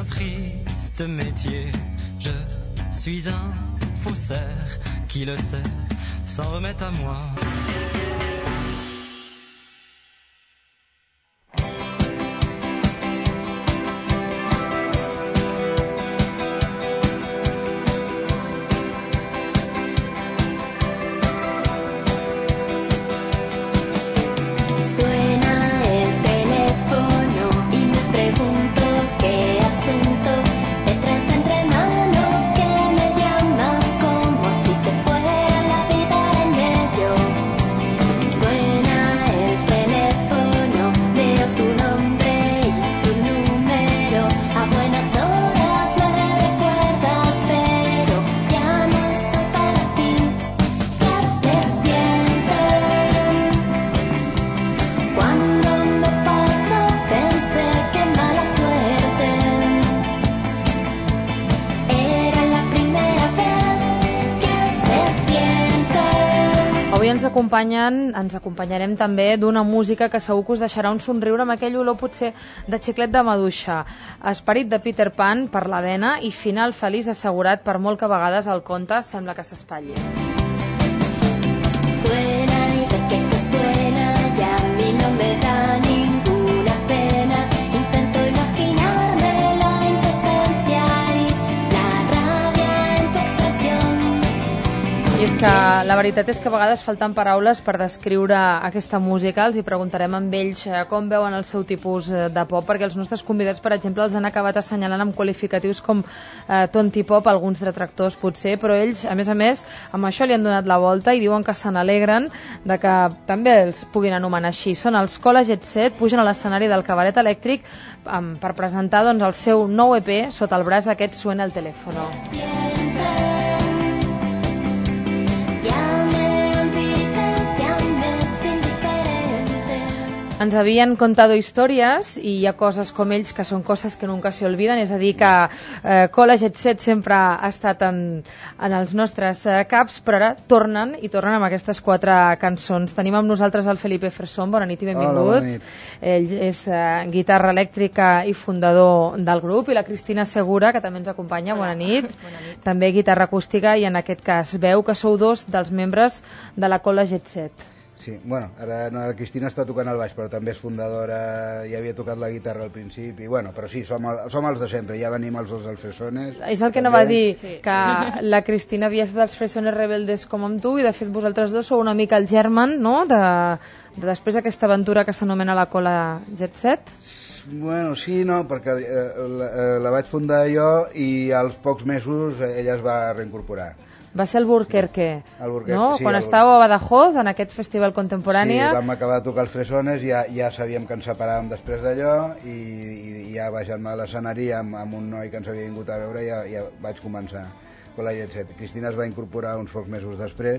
un triste métier. Je suis un faussaire qui le sait, s'en remet à moi. Ens acompanyarem també d'una música que segur que us deixarà un somriure amb aquell olor potser de xiclet de maduixa. Esperit de Peter Pan per la vena i final feliç assegurat per molt que a vegades el conte sembla que s'espatlli. Suena y de que suena y a mí no me da ninguna pena. Intento imaginarme la impotencia y la rabia en tu expresión. I és que la veritat és que a vegades falten paraules per descriure aquesta música. Els hi preguntarem amb ells com veuen el seu tipus de pop, perquè els nostres convidats, per exemple, els han acabat assenyalant amb qualificatius com tontipop, alguns detractors potser, però ells, a més, amb això li han donat la volta i diuen que se n'alegren de que també els puguin anomenar així. Són els Cola Jet Set, pugen a l'escenari del Cabaret Elèctric per presentar doncs, el seu nou EP sota el braç. Aquest Suena el teléfono. Ens havien contado històries i hi ha coses com ells que són coses que nunca se olviden, és a dir que Cola Jet Set sempre ha estat en els nostres caps, però ara tornen amb aquestes 4 cançons. Tenim amb nosaltres el Felipe Ferson, bona nit i benvingut. Hola, bona nit. Ell és guitarra elèctrica i fundador del grup, i la Cristina Segura, que també ens acompanya, bona nit. Bona nit. També guitarra acústica i en aquest cas veu que sou 2 dels membres de la Cola Jet Set. Sí, bueno, ara la Cristina està tocant el baix, però també és fundadora, ja havia tocat la guitarra al principi, bueno, però sí, som els de sempre, ja venim els dos dels Fresones. És el que anava a dir, sí, que la Cristina havia estat dels Fresones Rebeldes com amb tu, i de fet vosaltres dos sou una mica el germen, no?, de després d'aquesta aventura que s'anomena la Cola Jet Set. Bueno, sí, no, perquè la vaig fundar jo i als pocs mesos ella es va reincorporar. Va ser el Burquerque, no? Sí, quan estàveu a Badajoz, en aquest festival Contemporània. Sí, vam acabar de tocar els Fresones, ja sabíem que ens separàvem després d'allò, i ja baixant-me a l'escenari amb un noi que ens havia vingut a veure ja vaig començar con la Jet Set. Cristina es va incorporar uns pocs mesos després,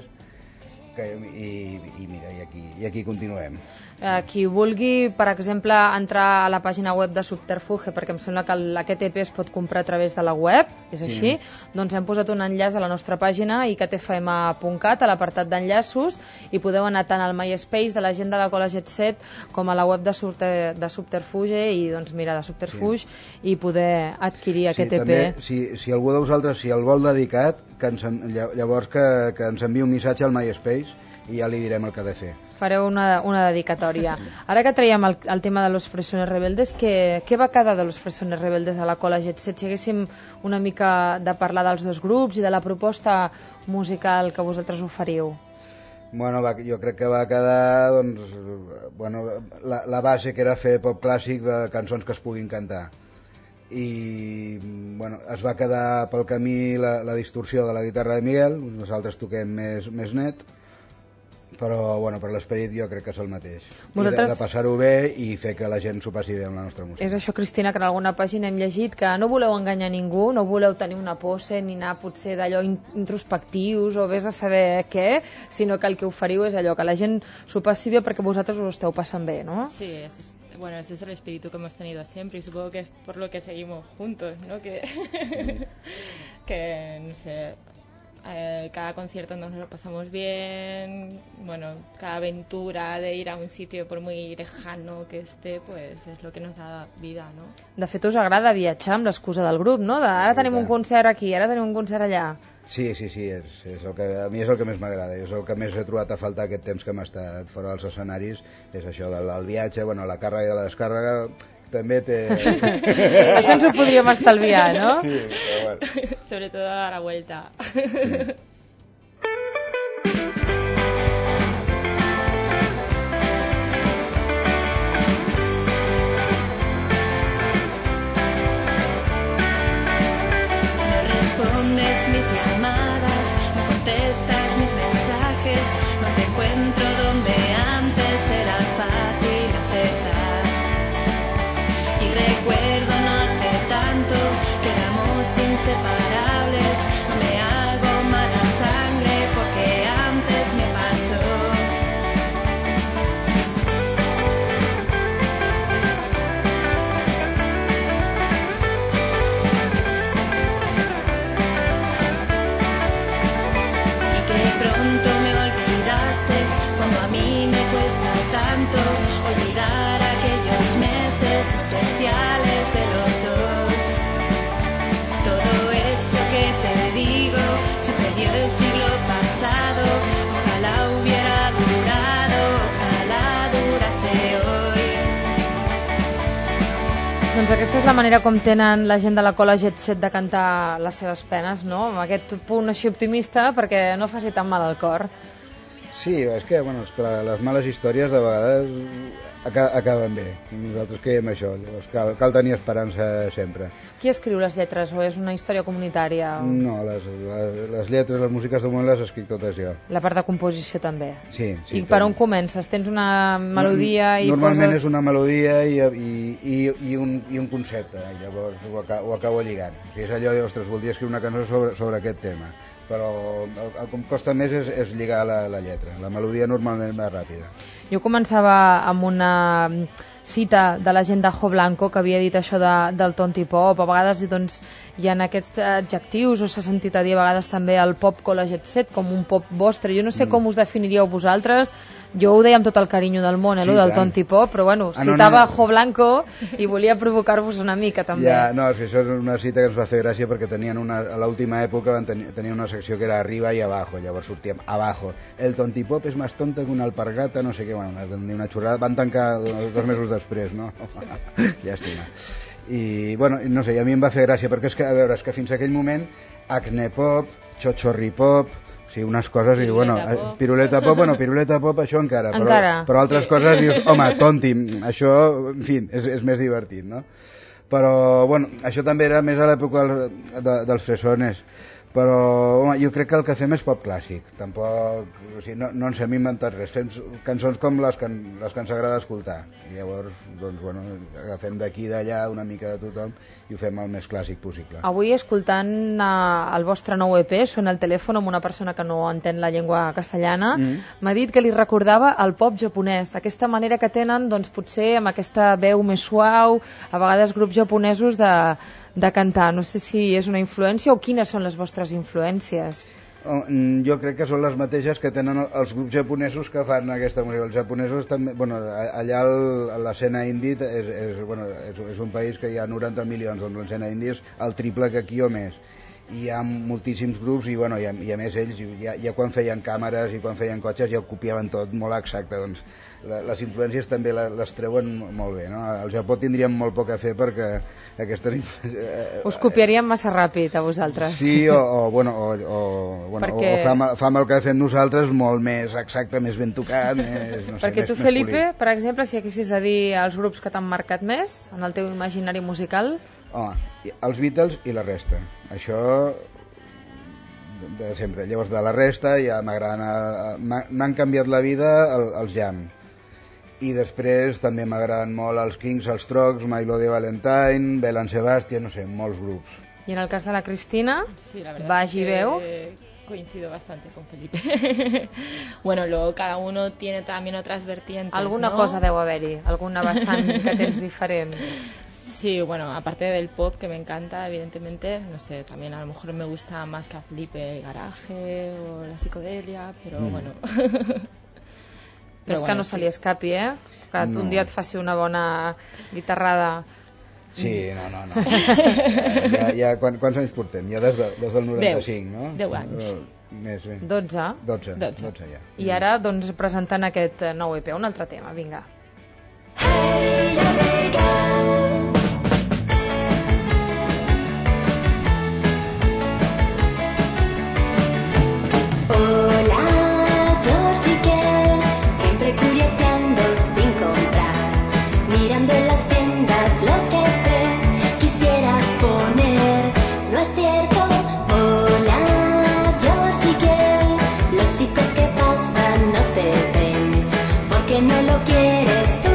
i mira, i aquí continuem. Qui vulgui, per exemple, entrar a la pàgina web de Subterfuge, perquè em sembla que aquest EP es pot comprar a través de la web, és així, doncs hem posat un enllaç a la nostra pàgina icatfm.cat, a l'apartat d'enllaços, i podeu anar tant al MySpace de la gent de la Cola Jet Set com a la web de Subterfuge, i doncs mira, de Subterfuge, i poder adquirir aquest EP. També, si algú de vosaltres el vol dedicat, llavors que ens enviï un missatge al MySpace i ja li direm el que ha de fer. Fareu una dedicatòria. Ara que traiem el tema de los Fresones Rebeldes, què va quedar de los Fresones Rebeldes a la Cola Jet Set? Si haguéssim una mica de parlar dels dos grups i de la proposta musical que vosaltres oferiu. Bueno, jo crec que va quedar la base, que era fer pop clàssic de cançons que es puguin cantar. I bueno, es va quedar pel camí la distorsió de la guitarra de Miguel, nosaltres toquem més net, però bueno, per l'esperit jo crec que és el mateix. Vosaltres... de passar-ho bé i fer que la gent s'ho passi bé amb la nostra música. És això, Cristina, que en alguna pàgina hem llegit que no voleu enganyar ningú, no voleu tenir una pose ni anar potser d'allò introspectius o vés a saber què, sinó que el que oferiu és allò, que la gent s'ho passi bé perquè vosaltres us ho esteu passant bé, ¿no? Sí, bueno, ese es el espíritu que hemos tenido siempre y supongo que es por lo que seguimos juntos, ¿no? Que no sé, cada concierto nos lo pasamos bien, bueno, cada aventura de ir a un sitio por muy lejano que esté, pues es lo que nos da vida, ¿no? De fet, us agrada viatjar amb l'excusa del grup, no? Ara tenim un concert aquí, ara tenim un concert allà. Sí, és el que, a mi és el que més m'agrada, és el que més he trobat a faltar aquest temps que hem estat fora dels escenaris, és això del viatge, bueno, la càrrega i la descàrrega també té... Això ens ho podríem estalviar, no? Sí, però bueno. Sobre todo a la vuelta. Sí. Respondes mis llamadas, no contestas mis mensajes, no te encuentro donde antes era fácil aceptar. Y recuerdo no hace tanto que éramos inseparables, no me hago mala sangre porque antes me pasó. Pronto me olvidaste, cuando a mí me cuesta tanto olvidar aquellos meses especiales de los dos. Todo esto que te digo sucedió el siglo pasado, ojalá hubiera durado, ojalá durase hoy. Doncs aquesta és la manera com tenen la gent de la Cola Jet Set de cantar les seves penes, no? Amb aquest punt així optimista perquè no faci tan mal al cor. Sí, és que les males històries de vegades acaben bé. Nosaltres creiem això, llavors cal tenir esperança sempre. Qui escriu les lletres o és una història comunitària? No, les lletres, les músiques de moment les escric totes jo. La part de composició també? Sí. I per on comences? Tens una melodia i normalment poses... és una melodia i un concepte, i llavors ho acabo lligant. O sigui, és allò de, ostres, voldria escriure una cançó sobre aquest tema, però el que em costa més és lligar la lletra. La melodia normalment va ràpida. Jo començava amb una cita de la gent de Jo Blanco que havia dit això del tontipop. A vegades doncs, hi ha aquests adjectius, o s'ha sentit a dir a vegades també el pop Cola Jet Set com un pop vostre. Jo no sé com us definiríeu vosaltres. Jo ho deia amb tot el carinyo del món, sí, del tontipop, però bueno, citava Jo Blanco i volia provocar-vos una mica també. Ja, no, això és una cita que ens va fer gràcia perquè tenien a l'última època tenien una secció que era arriba i abajo, llavors sortíem abajo. El tontipop és més tonta que una alpargata, no sé què, bueno, una xorrada. Van tancar 2 mesos després, no? Llàstima. I, bueno, no sé, a mi em va fer gràcia perquè és que, a veure, és que fins a aquell moment Acne Pop, Chochorri Pop, sí, unes coses, i bueno, piruleta pop, això encara. Però altres coses dius, home, tonti, això, en fi, és més divertit, no? Però, bueno, això també era més a l'època dels fresones, però, home, jo crec que el que fem és pop clàssic, tampoc, o sigui, no ens hem inventat res, fem cançons com les que ens agrada escoltar, i llavors, doncs, bueno, agafem d'aquí i d'allà una mica de tothom i ho fem el més clàssic possible. Avui, escoltant el vostre nou EP, Suena el telèfon, amb una persona que no entén la llengua castellana, m'ha dit que li recordava el pop japonès, aquesta manera que tenen, doncs, potser amb aquesta veu més suau, a vegades grups japonesos de cantar. No sé si és una influència o quines són les vostres influències. Jo crec que són les mateixes que tenen els grups japonesos que fan aquesta música. Els japonesos també, bueno, allà l'escena indie és un país que hi ha 90 milions, doncs l'escena indie és el triple que aquí o més. I hi ha moltíssims grups i, bueno, i a més ells ja quan feien càmeres i quan feien cotxes ja ho copiaven tot molt exacte, doncs les influències també les treuen molt bé, no? Al Japó tindríem molt poc a fer perquè aquestes... Us copiaríem massa ràpid a vosaltres. Sí, o fam el que fem nosaltres molt més exacte, més ben tocat, més, no sé, perquè tu, Felipe, per exemple, si haguessis de dir els grups que t'han marcat més en el teu imaginari musical... Home, els Beatles i la resta. Això de sempre. Llavors de la resta ja m'han canviat la vida els Jam. I després també m'agraden molt els Kings, els Strokes, My Bloody Valentine, Bell and Sebastian, no sé, molts grups. I en el cas de la Cristina, sí, la verdad baix i veu... Coincido bastante con Felipe. Bueno, luego cada uno tiene también otras vertientes, alguna ¿no? Cosa deu haver-hi, alguna vessant que tens diferent. Sí, bueno, aparte del pop que me encanta, evidentemente, no sé, también a lo mejor me gusta más que a Felipe el garaje o la psicodelia, però bueno. Però és que no se li escapi, que un dia et faci una bona guitarrada. Sí, no. Quants anys portem? Ja des del 95, no? 10 anys. Més bé. 12 ja. I ara, doncs, presentant aquest nou EP, un altre tema, vinga. Hey, Georgie girl. Hola, Georgie girl. Siempre curioseando sin comprar, mirando en las tiendas lo que te quisieras poner. No es cierto. Hola, Georgie girl. Los chicos que pasan no te ven porque no lo quieres tú.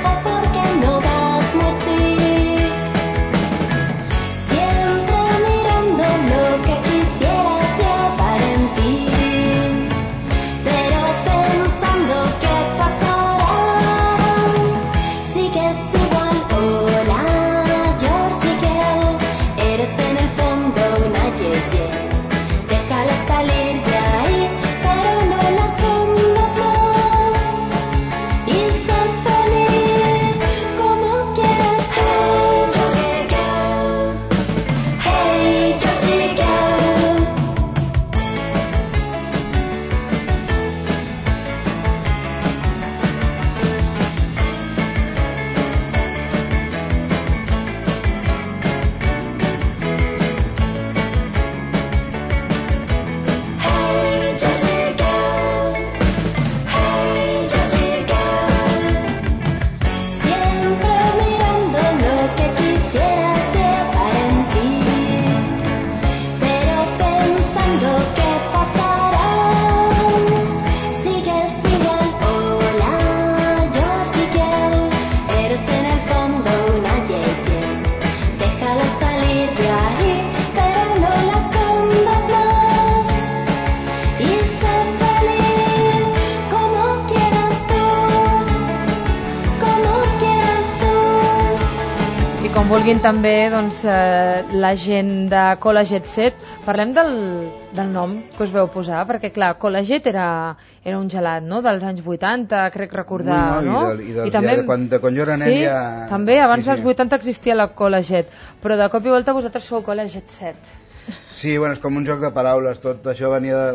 Com vulguin també, doncs, la gent de Col·leget Set. Parlem del nom que us veu posar, perquè clar, Col·leget era un gelat, no?, dels anys 80, crec recordar, no? I també, de quan jo era nen sí, ja... també, abans dels 80 existia la Col·leget, però de cop i volta vosaltres sou Col·leget Set. Sí, bueno, és com un joc de paraules. Tot això venia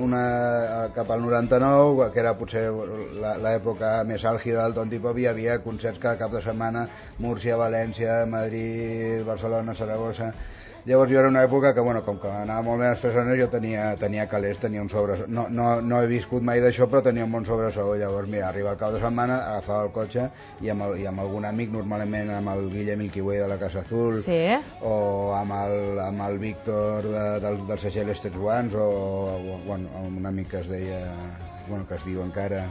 cap al 99, que era potser l'època més àlgida del Tonti Pop. Hi havia concerts cada cap de setmana, Múrcia, València, Madrid, Barcelona, Saragossa. Llavors jo era una època que, bueno, com que anava molt bé a les persones, jo tenia calés, tenia un sobresou. No he viscut mai d'això, però tenia un bon sobresou. Llavors, mira, arriba al cap de setmana, agafava el cotxe i amb algun amic, normalment amb el Guillem Ilquiway de la Casa Azul, sí, o amb el Víctor del Seychelles Estes Ones, o bueno, un amic que es deia, bueno, que es diu encara...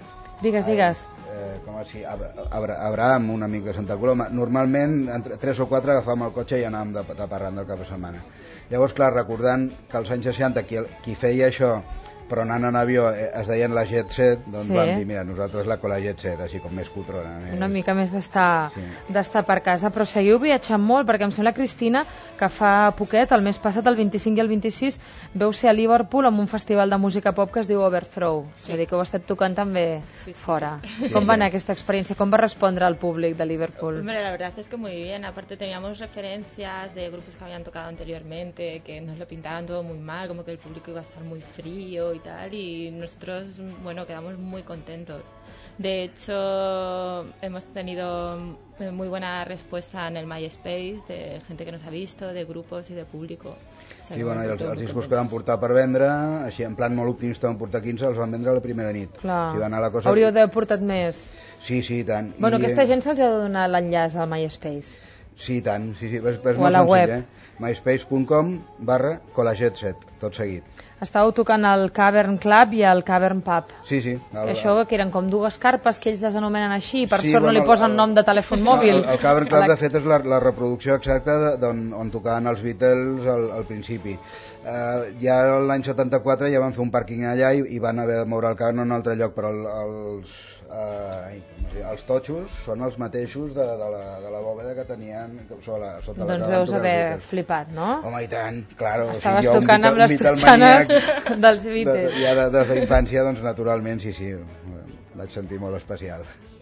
Digues. Com es diu? Abraham, un amic de Santa Coloma. Normalment, entre 3 o 4 agafàvem el cotxe i anàvem de parranda el cap de setmana. Llavors, clar, recordant que als anys 60 qui feia això, però anant en avió, es deien la Jet Set, doncs sí, vam dir, mira, nosaltres la Col·leget Set, així com més cutrona. Una mica més d'estar per casa. Però seguiu viatjant molt, perquè em sembla, Cristina, que fa poquet, el mes passat, el 25 i el 26, veu ser a Liverpool amb un festival de música pop que es diu Overthrow. Sí. És a dir, que ho ha estat tocant també fora. Sí, com va anar aquesta experiencia? ¿Cómo va a responder al público de Liverpool? Hombre, la verdad es que muy bien. Aparte teníamos referencias de grupos que habían tocado anteriormente, que nos lo pintaban todo muy mal, como que el público iba a estar muy frío y tal, y nosotros, bueno, quedamos muy contentos. De hecho, hemos tenido muy buena respuesta en el MySpace de gente que nos ha visto, de grupos y de público. O sea, sí, bueno, i els discos que van portar per vendre, així en plan molt optimista, van portar 15, els van vendre la primera nit. Clar, si va anar la cosa... hauríeu d'haver portat més. Sí, tant. Bueno, aquesta gent se'ls ha de donar l'enllaç al MySpace. Sí, tant, sí, és o a la senzill, web. myspace.com/Col·leget7, tot seguit. Estàveu tocant al Cavern Club i al Cavern Pub. Sí. Això que eren com dues carpes que ells les anomenen així, per Sí, sort no li posen nom de telèfon mòbil. El Cavern Club, de fet, és la reproducció exacta on tocaven els Beatles al principi. Ja l'any 74 ja van fer un pàrquing allà i van haver de moure el Cavern a un altre lloc, però els totxos són els mateixos de la bòveda que tenien sota la casa. Doncs deus haver flipat, no? Home, i tant, claro. Estaves tocant amb les totxanes dels Beatles. Ja des d'infància, doncs naturalment, sí, vaig sentir molt especial.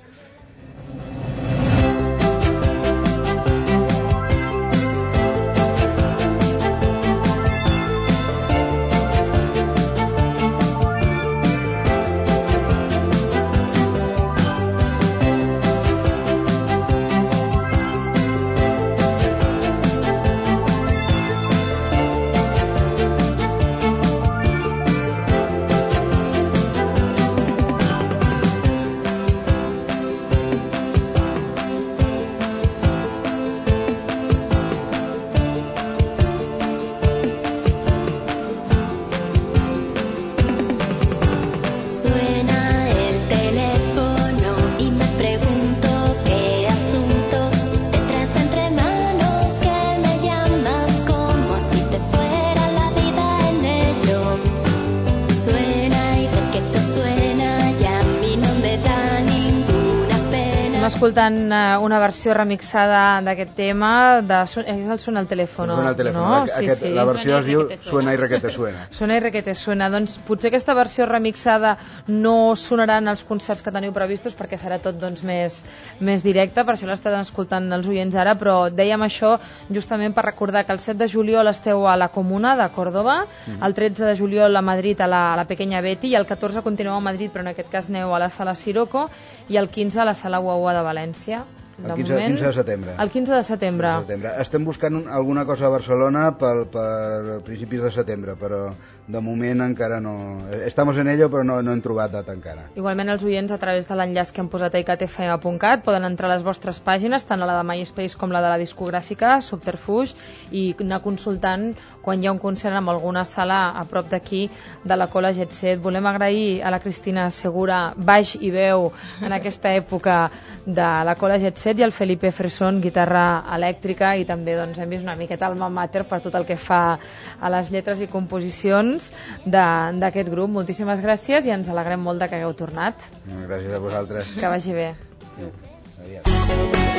Escoltant una versió remixada d'aquest tema és el Suena el telèfon, Suena el telèfon, no? Sí. La versió es diu Suena i requete suena. Suena i requete suena. Doncs potser aquesta versió remixada no sonarà en els concerts que teniu previstos perquè serà tot més directe, per això l'estan escoltant els oients ara, però dèiem això justament per recordar que el 7 de juliol esteu a la Comuna de Córdoba, el 13 de juliol a Madrid a la Pequeña Betty, i el 14 continueu a Madrid, però en aquest cas aneu a la Sala Siroco, i el 15 a la Sala Guagua de València. El 15 de setembre. El 15 de setembre. Estem buscant alguna cosa a Barcelona per principis de setembre, però de moment encara no... Estamos en ello, però no hem trobat data encara. Igualment els oients, a través de l'enllaç que hem posat a icatfm.cat, poden entrar a les vostres pàgines, tant a la de MySpace com la de la discogràfica Subterfuge, i anar consultant quan hi ha un concert en alguna sala a prop d'aquí de la Cola Jet Set. Volem agrair a la Cristina Segura, baix i veu en aquesta època de la Cola Jet Set, i al Felipe Fresón, guitarra elèctrica, i també doncs, hem vist una miqueta alma mater per tot el que fa a les lletres i composicions d'aquest grup. Moltíssimes gràcies i ens alegrem molt de que hagueu tornat. Gràcies a vosaltres. Que vagi bé. Adiós.